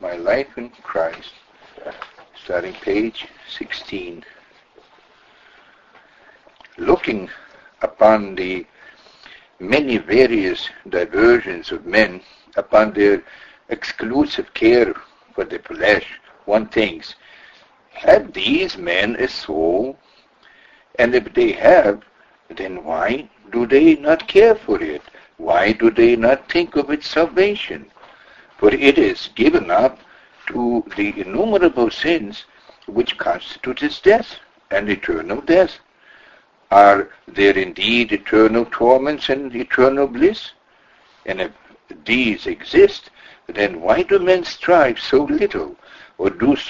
My Life in Christ, starting page 16. Looking upon the many various diversions of men, upon their exclusive care for the flesh, one thinks, have these men a soul? And if they have, then why do they not care for it? Why do they not think of its salvation? For it is given up to the innumerable sins which constitute its death and eternal death. Are there indeed eternal torments and eternal bliss? And if these exist, then why do men strive so little, or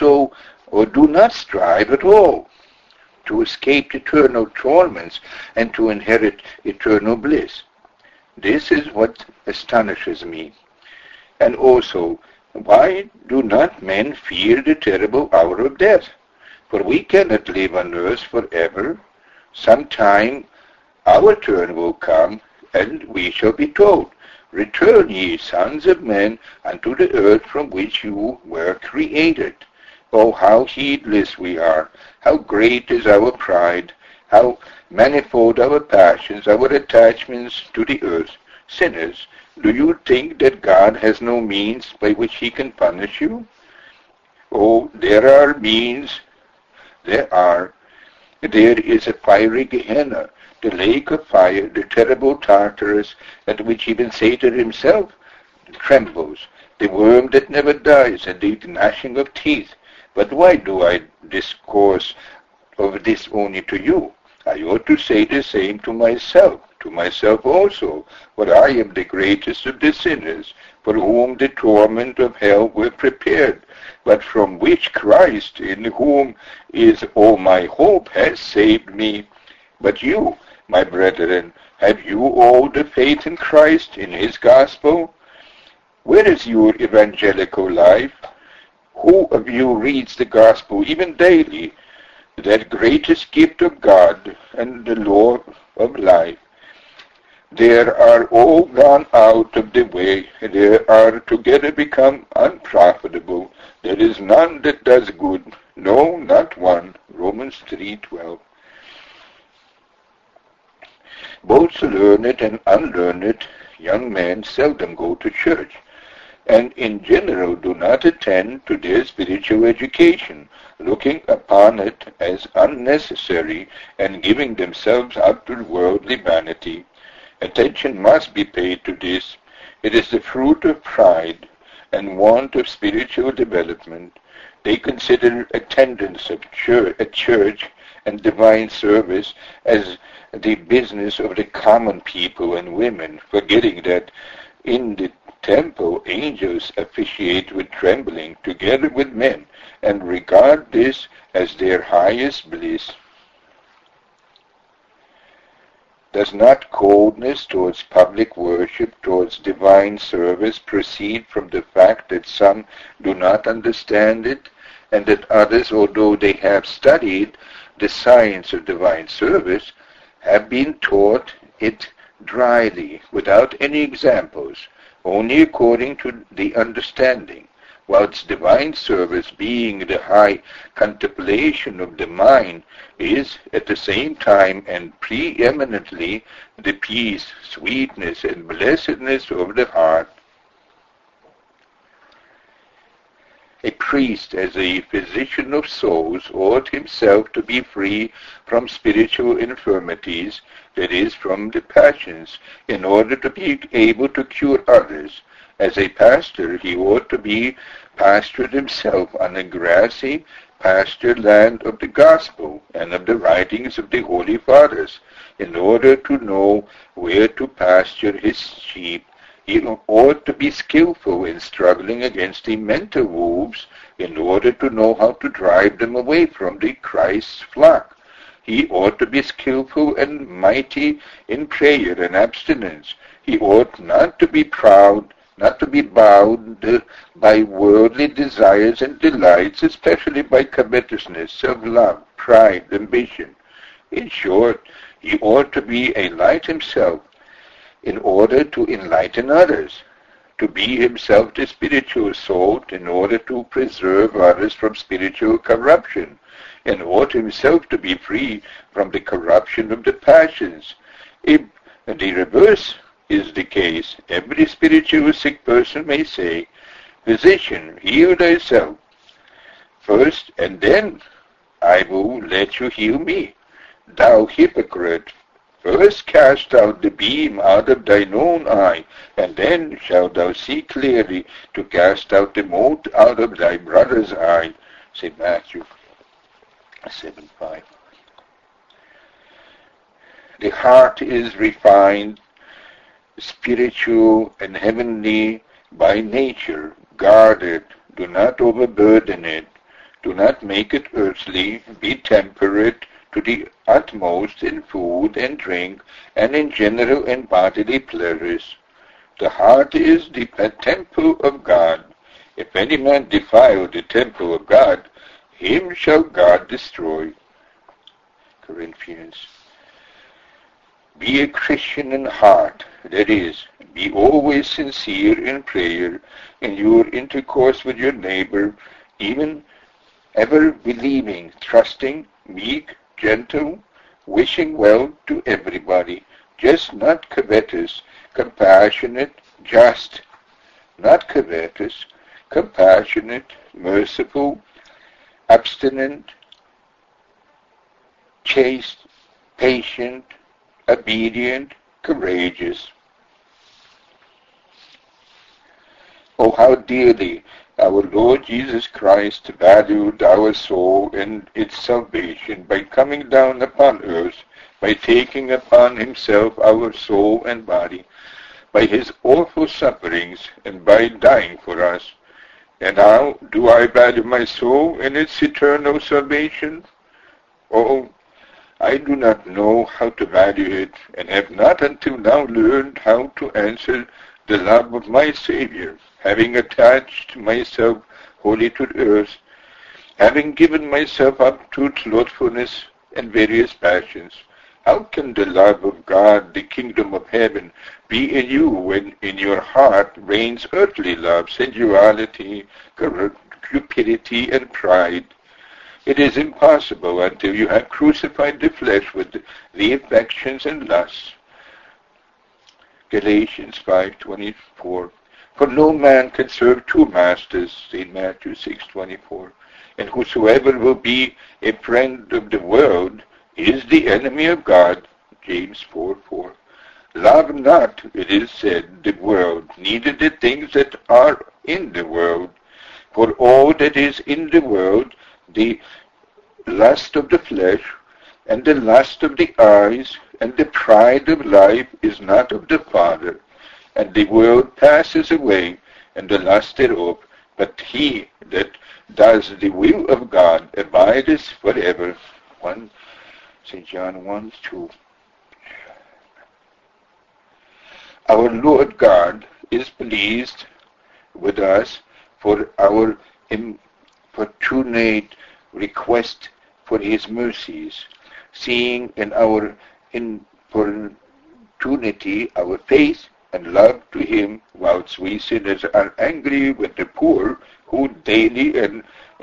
do not strive at all, to escape eternal torments and to inherit eternal bliss? This is what astonishes me. And also, why do not men fear the terrible hour of death? For we cannot live on earth forever. Sometime our turn will come, and we shall be told, Return, ye sons of men, unto the earth from which you were created. Oh, how heedless we are! How great is our pride! How manifold our passions, our attachments to the earth! Sinners, do you think that God has no means by which he can punish you? Oh, there are means. There is a fiery Gehenna, the lake of fire, the terrible Tartarus, at which even Satan himself trembles, the worm that never dies, and the gnashing of teeth. But why do I discourse of this only to you? I ought to say the same to myself also, for I am the greatest of the sinners, for whom the torment of hell were prepared, but from which Christ, in whom is all my hope, has saved me. But you, my brethren, have you all the faith in Christ, in his gospel? Where is your evangelical life? Who of you reads the gospel even daily, that greatest gift of God and the Lord of life? They are all gone out of the way. They are together become unprofitable. There is none that does good, no, not one. Romans 3:12. Both learned and unlearned young men seldom go to church, and in general do not attend to their spiritual education, looking upon it as unnecessary and giving themselves up to worldly vanity. Attention must be paid to this. It is the fruit of pride and want of spiritual development. They consider attendance at church and divine service as the business of the common people and women, forgetting that in the temple angels officiate with trembling together with men, and regard this as their highest bliss. Does not coldness towards public worship, towards divine service, proceed from the fact that some do not understand it, and that others, although they have studied the science of divine service, have been taught it dryly, without any examples, only according to the understanding, whilst divine service, being the high contemplation of the mind, is at the same time and preeminently the peace, sweetness, and blessedness of the heart. A priest, as a physician of souls, ought himself to be free from spiritual infirmities, that is, from the passions, in order to be able to cure others. As a pastor, he ought to be pastured himself on a grassy pasture land of the gospel and of the writings of the Holy Fathers, in order to know where to pasture his sheep. He ought to be skillful in struggling against the mental wolves, in order to know how to drive them away from the Christ's flock. He ought to be skillful and mighty in prayer and abstinence. He ought not to be proud, not to be bound by worldly desires and delights, especially by covetousness, self-love, pride, ambition. In short, he ought to be a light himself, in order to enlighten others. to be himself the spiritual salt in order to preserve others from spiritual corruption, and ought himself to be free from the corruption of the passions. If the reverse is the case, every spiritual sick person may say, "Physician, heal thyself first, and then I will let you heal me. Thou hypocrite, first cast out the beam out of thine own eye, and then shalt thou see clearly to cast out the mote out of thy brother's eye." St. Matthew 7:5. The heart is refined, spiritual, and heavenly by nature. Guard it. Do not overburden it. Do not make it earthly. Be temperate to the utmost in food and drink, and in general and bodily pleasures. The heart is the temple of God. If any man defile the temple of God, him shall God destroy. Corinthians. Be a Christian in heart, that is, be always sincere in prayer, in your intercourse with your neighbor, even ever believing, trusting, meek, gentle, wishing well to everybody, just not covetous, compassionate, just, not covetous, compassionate, merciful, abstinent, chaste, patient, obedient, courageous. Oh, how dearly our Lord Jesus Christ valued our soul and its salvation by coming down upon earth, by taking upon himself our soul and body, by his awful sufferings, and by dying for us. And how do I value my soul and its eternal salvation? Oh, I do not know how to value it, and have not until now learned how to answer the love of my Savior, having attached myself wholly to the earth, having given myself up to slothfulness and various passions. How can the love of God, the kingdom of heaven, be in you when in your heart reigns earthly love, sensuality, cupidity, and pride? It is impossible until you have crucified the flesh with the affections and lusts. Galatians 5:24. For no man can serve two masters, St. Matthew 6:24. And whosoever will be a friend of the world is the enemy of God, James 4:4. Love not, it is said, the world, neither the things that are in the world. For all that is in the world, the lust of the flesh, and the lust of the eyes, and the pride of life is not of the Father. And the world passes away, and the lust thereof, but he that does the will of God abideth forever. St. John 1:2. Our Lord God is pleased with us for our importunate request for his mercies, seeing in our importunity our faith and love to him, whilst we sinners are angry with the poor, who daily and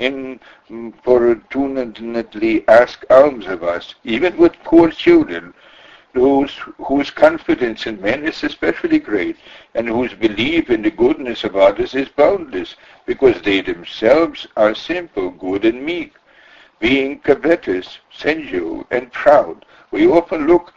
importunately ask alms of us, even with poor children, those whose confidence in men is especially great, and whose belief in the goodness of others is boundless, because they themselves are simple, good, and meek. Being covetous, sensual, and proud, we often look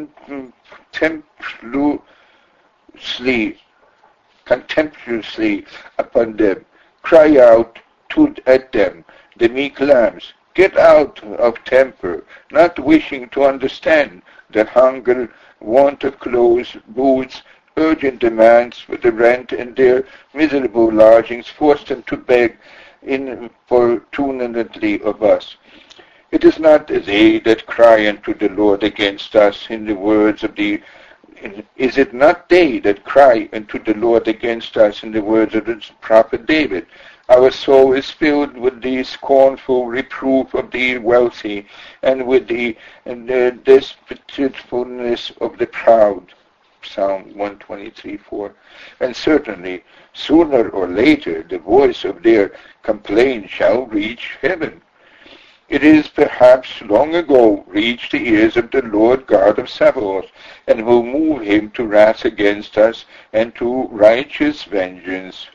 contemptuously upon them, cry out at them, the meek lambs, get out of temper, not wishing to understand that hunger, want of clothes, boots, urgent demands for the rent, and their miserable lodgings force them to beg importunately of us. It is not they that cry unto the Lord against us in the words of the Is it not they that cry unto the Lord against us in the words of the prophet David? Our soul is filled with the scornful reproof of the wealthy, and with the despitefulness of the proud. Psalm 123:4. And certainly, sooner or later, the voice of their complaint shall reach heaven. It is perhaps long ago reached the ears of the Lord God of Sabaoth, and will move him to wrath against us and to righteous vengeance.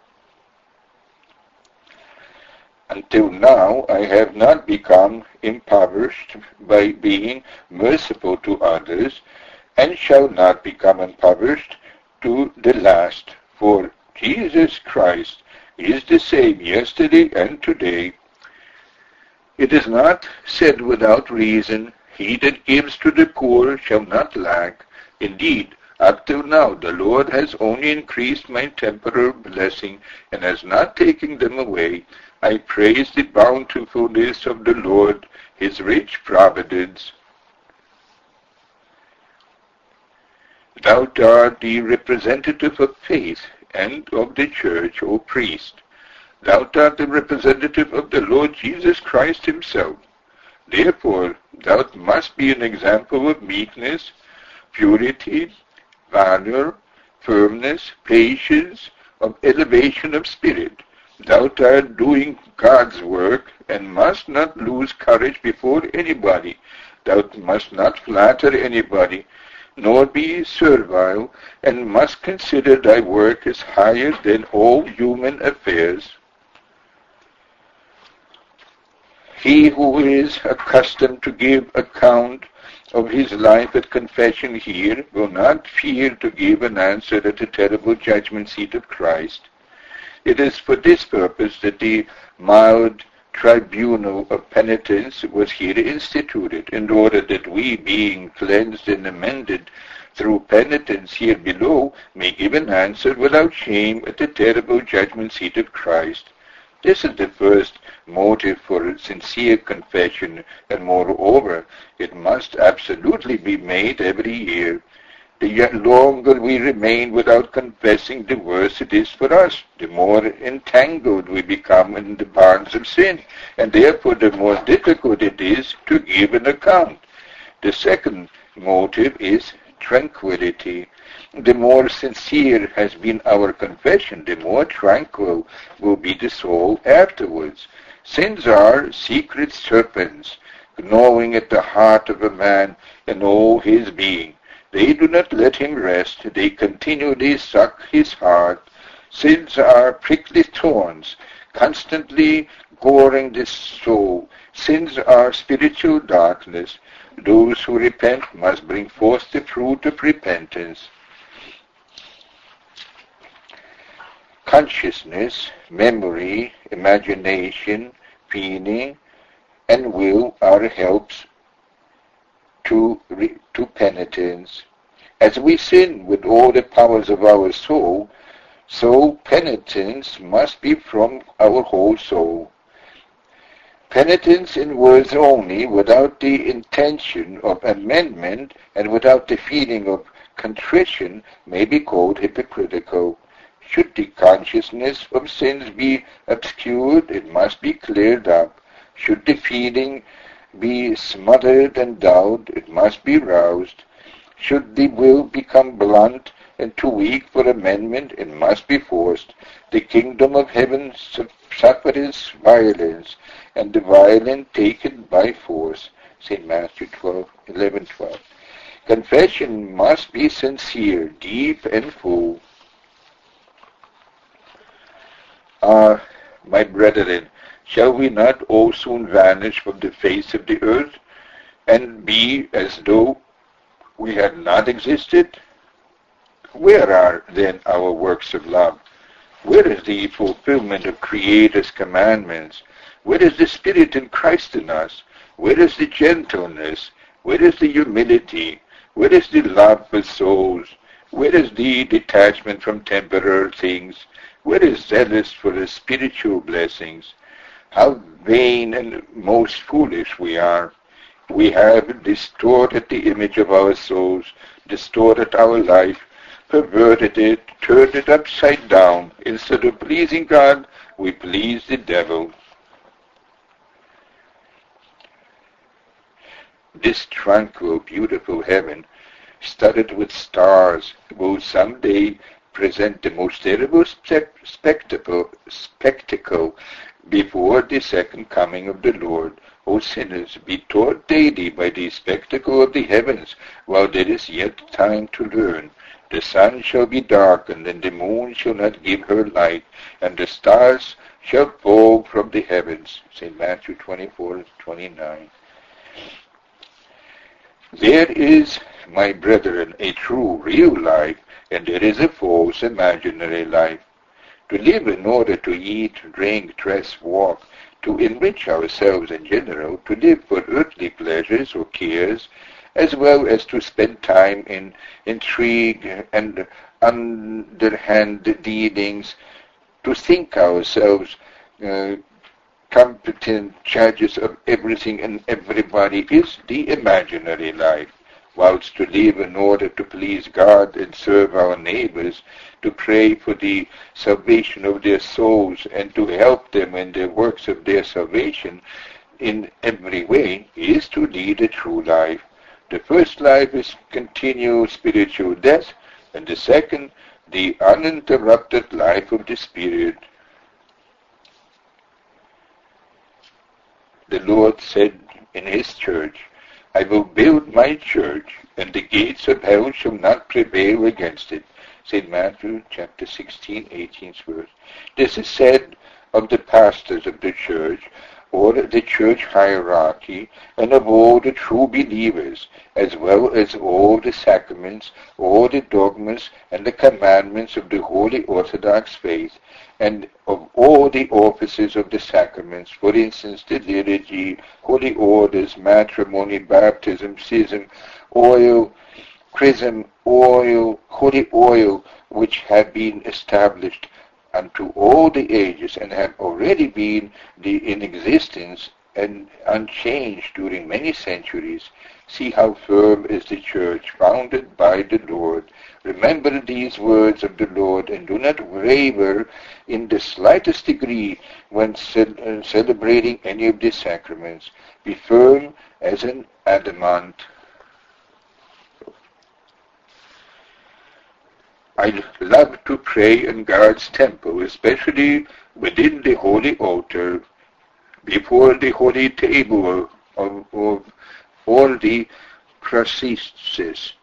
Until now I have not become impoverished by being merciful to others, and shall not become impoverished to the last, for Jesus Christ is the same yesterday and today. It is not said without reason, he that gives to the poor shall not lack. Indeed, up till now the Lord has only increased my temporal blessing, and has not taken them away. I praise the bountifulness of the Lord, his rich providence. Thou art the representative of faith and of the church, O priest. Thou art the representative of the Lord Jesus Christ himself. Therefore, thou must be an example of meekness, purity, valor, firmness, patience, of elevation of spirit. Thou art doing God's work, and must not lose courage before anybody. Thou must not flatter anybody, nor be servile, and must consider thy work as higher than all human affairs. He who is accustomed to give account of his life at confession here will not fear to give an answer at the terrible judgment seat of Christ. It is for this purpose that the mild tribunal of penitence was here instituted, in order that we, being cleansed and amended through penitence here below, may give an answer without shame at the terrible judgment seat of Christ. This is the first motive for sincere confession, and moreover, it must absolutely be made every year. The longer we remain without confessing, the worse it is for us, the more entangled we become in the bonds of sin, and therefore the more difficult it is to give an account. The second motive is tranquility. The more sincere has been our confession, the more tranquil will be the soul afterwards. Sins are secret serpents, gnawing at the heart of a man and all his being. They do not let him rest. They continually suck his heart. Sins are prickly thorns, constantly goring the soul. Sins are spiritual darkness. Those who repent must bring forth the fruit of repentance. Consciousness, memory, imagination, feeling, and will are helps to penitence. As we sin with all the powers of our soul, so penitence must be from our whole soul. Penitence in words only, without the intention of amendment and without the feeling of contrition, may be called hypocritical. Should the consciousness of sins be obscured, it must be cleared up. Should the feeling be smothered and dulled, it must be roused. Should the will become blunt and too weak for amendment, it must be forced. The kingdom of heaven suffereth violence, and the violent taken by force. St. Matthew 11:12. Confession must be sincere, deep, and full. My brethren, shall we not all soon vanish from the face of the earth, and be as though we had not existed? Where are then our works of love? Where is the fulfillment of Creator's commandments? Where is the Spirit in Christ in us? Where is the gentleness? Where is the humility? Where is the love for souls? Where is the detachment from temporal things? Where is zealous for the spiritual blessings? How vain and most foolish we are. We have distorted the image of our souls, distorted our life, perverted it, turned it upside down. Instead of pleasing God, we please the devil. This tranquil, beautiful heaven studded with stars, will someday present the most terrible spectacle before the second coming of the Lord. O sinners, be taught daily by the spectacle of the heavens, while there is yet time to learn. The sun shall be darkened, and the moon shall not give her light, and the stars shall fall from the heavens. St. Matthew 24:29. There is, my brethren, a true, real life, and there is a false, imaginary life. To live in order to eat, drink, dress, walk, to enrich ourselves in general, to live for earthly pleasures or cares, as well as to spend time in intrigue and underhand dealings, to think ourselves competent judges of everything and everybody, is the imaginary life, whilst to live in order to please God and serve our neighbors, to pray for the salvation of their souls and to help them in the works of their salvation in every way, is to lead a true life. The first life is continual spiritual death, and the second, the uninterrupted life of the Spirit. The Lord said in his church, I will build my church, and the gates of hell shall not prevail against it. St. Matthew chapter 16, 18th verse. This is said of the pastors of the church, or the church hierarchy, and of all the true believers, as well as all the sacraments, all the dogmas, and the commandments of the Holy Orthodox faith, and of all the offices of the sacraments, for instance, the liturgy, holy orders, matrimony, baptism, schism, oil, chrism, oil, holy oil, which have been established unto all the ages and have already been in existence and unchanged during many centuries. See how firm is the church, founded by the Lord. Remember these words of the Lord, and do not waver in the slightest degree when celebrating any of the sacraments. Be firm as an adamant. I love to pray in God's temple, especially within the holy altar, before the holy table of all the processes.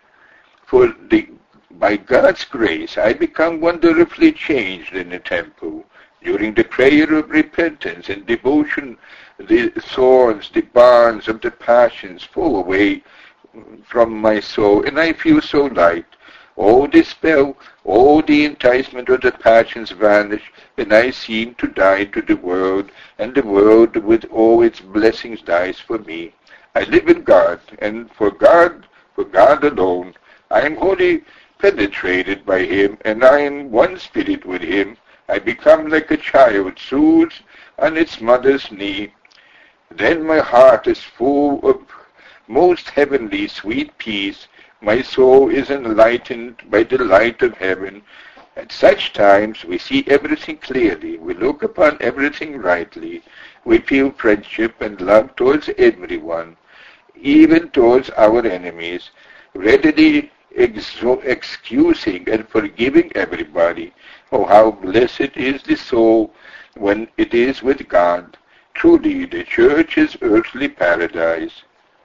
By God's grace, I become wonderfully changed in the temple. During the prayer of repentance and devotion, the thorns, the bonds of the passions fall away from my soul, and I feel so light. All the spell, all the enticement of the passions vanish, and I seem to die to the world, and the world with all its blessings dies for me. I live in God, and for God alone. I am wholly penetrated by Him, and I am one spirit with Him. I become like a child soothed on its mother's knee. Then my heart is full of most heavenly sweet peace. My soul is enlightened by the light of heaven. At such times we see everything clearly. We look upon everything rightly. We feel friendship and love towards everyone, even towards our enemies, readily excusing and forgiving everybody. Oh, how blessed is the soul when it is with God. Truly, the church is earthly paradise.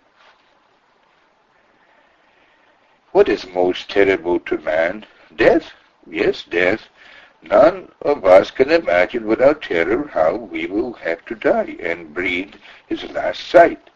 What is most terrible to man? Death? Yes, death. None of us can imagine without terror how we will have to die and breathe his last sight.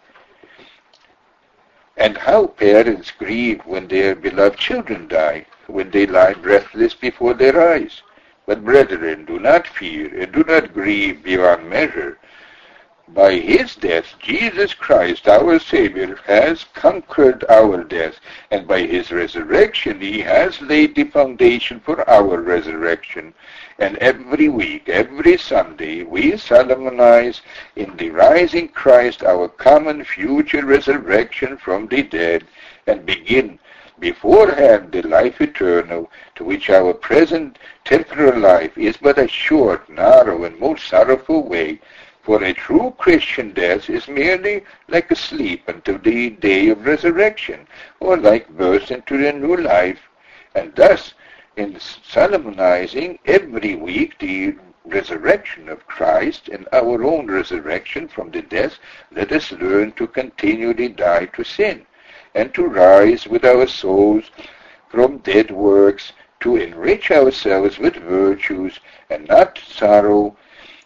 And how parents grieve when their beloved children die, when they lie breathless before their eyes. But brethren, do not fear and do not grieve beyond measure. By his death, Jesus Christ, our Savior, has conquered our death, and by his resurrection, he has laid the foundation for our resurrection. And every week, every Sunday, we solemnize in the rising Christ our common future resurrection from the dead, and begin beforehand the life eternal, to which our present temporal life is but a short, narrow, and most sorrowful way. For a true Christian death is merely like a sleep until the day of resurrection, or like birth into a new life. And thus, in solemnizing every week the resurrection of Christ and our own resurrection from the death, let us learn to continually die to sin, and to rise with our souls from dead works, to enrich ourselves with virtues, and not sorrow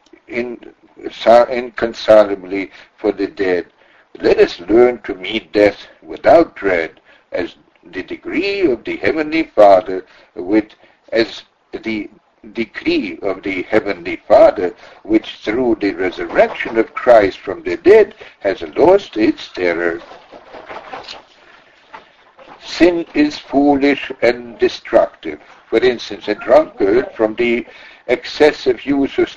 inconsolably for the dead. Let us learn to meet death without dread, as the decree of the Heavenly Father, which through the resurrection of Christ from the dead has lost its terror. Sin is foolish and destructive. For instance, a drunkard, from the excessive use of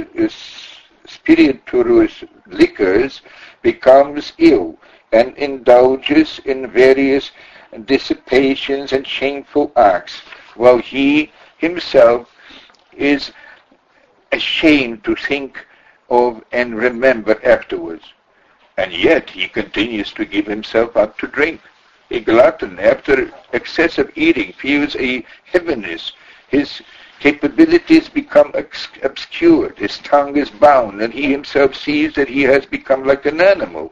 spirituous liquors, becomes ill and indulges in various dissipations and shameful acts, while he himself is ashamed to think of and remember afterwards. And yet he continues to give himself up to drink. A glutton, after excessive eating, feels a heaviness. His capabilities become obscured. His tongue is bound, and he himself sees that he has become like an animal,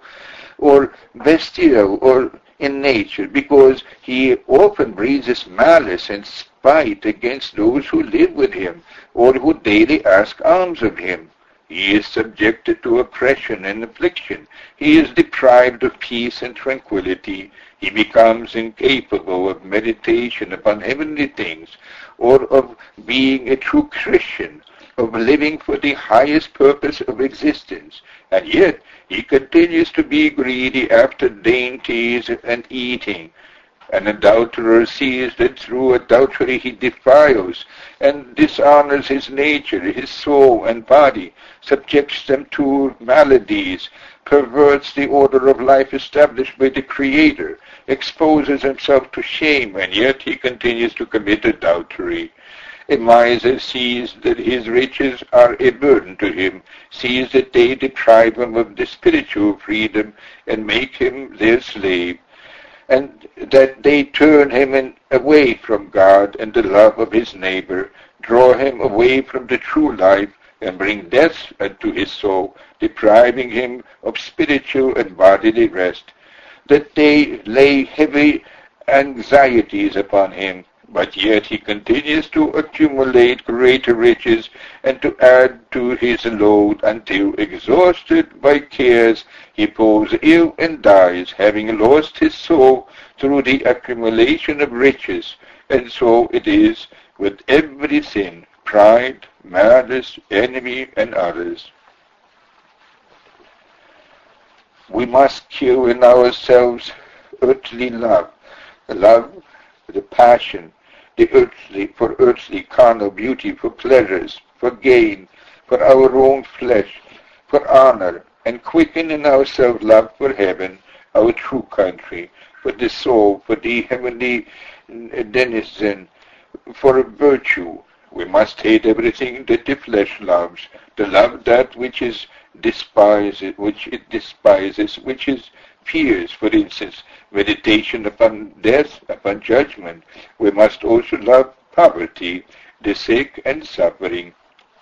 or bestial, or in nature, because he often breathes malice and spite against those who live with him, or who daily ask alms of him. He is subjected to oppression and affliction. He is deprived of peace and tranquility. He becomes incapable of meditation upon heavenly things, or of being a true Christian, of living for the highest purpose of existence. And yet he continues to be greedy after dainties and eating. An adulterer sees that through adultery he defiles and dishonors his nature, his soul and body, subjects them to maladies, perverts the order of life established by the Creator, exposes himself to shame, and yet he continues to commit adultery. A miser sees that his riches are a burden to him, sees that they deprive him of the spiritual freedom and make him their slave, and that they turn him away from God and the love of his neighbor, draw him away from the true life, and bring death unto his soul, depriving him of spiritual and bodily rest. That they lay heavy anxieties upon him, but yet he continues to accumulate greater riches and to add to his load until, exhausted by cares, he falls ill and dies, having lost his soul through the accumulation of riches. And so it is with every sin, pride, malice, envy, and others. We must kill in ourselves earthly love, the passion, for earthly carnal beauty, for pleasures, for gain, for our own flesh, for honor, and quicken in ourselves love for heaven, our true country, for the soul, for the heavenly denizen, for virtue. We must hate everything that the flesh loves, to love that which it despises, which is fears, for instance, meditation upon death, upon judgment. We must also love poverty, the sick and suffering.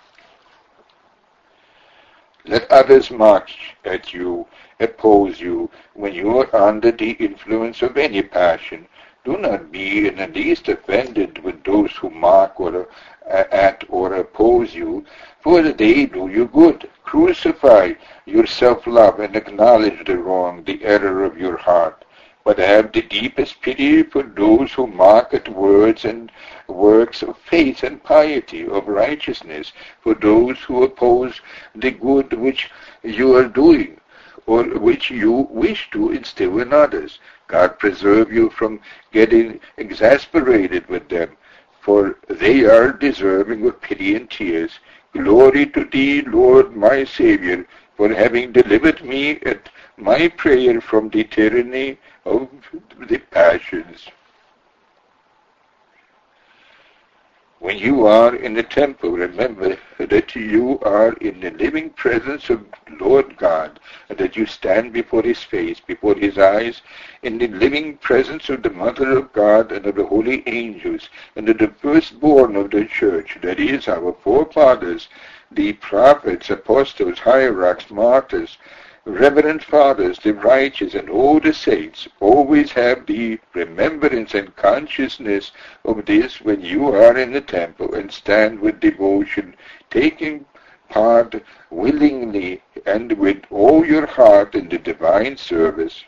Let others mock at you, oppose you, when you are under the influence of any passion. Do not be in the least offended with those who mock at or oppose you, for they do you good. Crucify your self-love and acknowledge the wrong, the error of your heart. But have the deepest pity for those who mock at words and works of faith and piety, of righteousness, for those who oppose the good which you are doing, or which you wish to instill in others. God preserve you from getting exasperated with them, for they are deserving of pity and tears. Glory to thee, Lord, my Savior, for having delivered me at my prayer from the tyranny of the passions. When you are in the temple, remember that you are in the living presence of Lord God, and that you stand before His face, before His eyes, in the living presence of the Mother of God and of the holy angels, and of the firstborn of the church, that is, our forefathers, the prophets, apostles, hierarchs, martyrs, reverend fathers, the righteous, and all the saints. Always have the remembrance and consciousness of this when you are in the temple, and stand with devotion, taking part willingly and with all your heart in the divine service.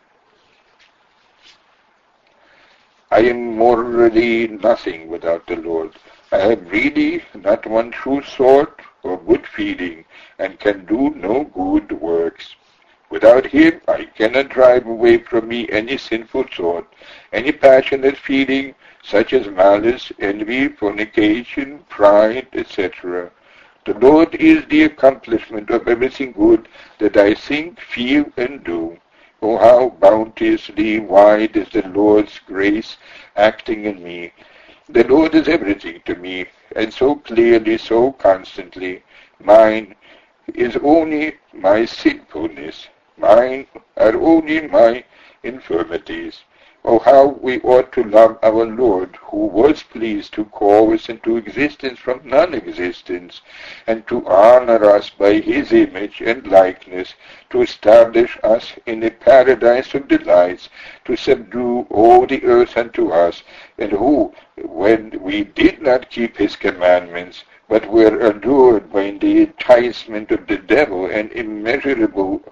I am morally nothing without the Lord. I have really not one true thought or good feeling, and can do no good works. Without Him, I cannot drive away from me any sinful thought, any passionate feeling, such as malice, envy, fornication, pride, etc. The Lord is the accomplishment of everything good that I think, feel, and do. Oh, how bounteously wide is the Lord's grace acting in me. The Lord is everything to me, and so clearly, so constantly. Mine is only my sinfulness. Mine are only my infirmities. Oh, how we ought to love our Lord, who was pleased to call us into existence from non-existence, and to honor us by His image and likeness, to establish us in a paradise of delights, to subdue all the earth unto us, and who, when we did not keep His commandments, but were allured by the enticement of the devil and immeasurable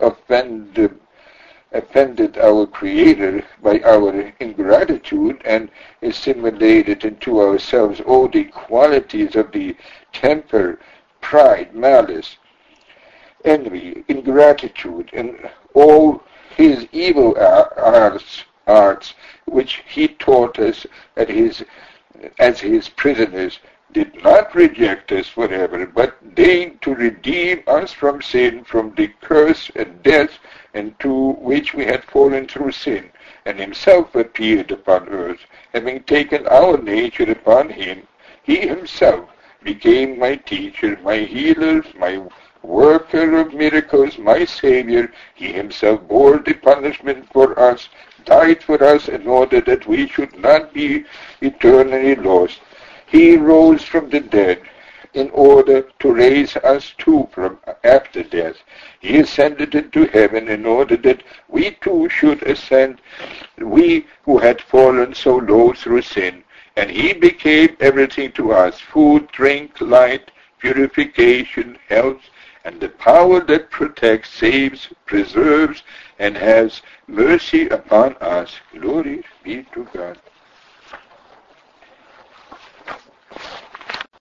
offended our Creator by our ingratitude, and assimilated into ourselves all the qualities of the temper, pride, malice, envy, ingratitude, and all His evil arts which He taught us as His prisoners, did not reject us forever, but deigned to redeem us from sin, from the curse and death into which we had fallen through sin, and Himself appeared upon earth, having taken our nature upon Him. He Himself became my teacher, my healer, my worker of miracles, my Savior. He Himself bore the punishment for us, died for us in order that we should not be eternally lost. He rose from the dead in order to raise us too from after death. He ascended into heaven in order that we too should ascend, we who had fallen so low through sin. And He became everything to us: food, drink, light, purification, health, and the power that protects, saves, preserves, and has mercy upon us. Glory be to God.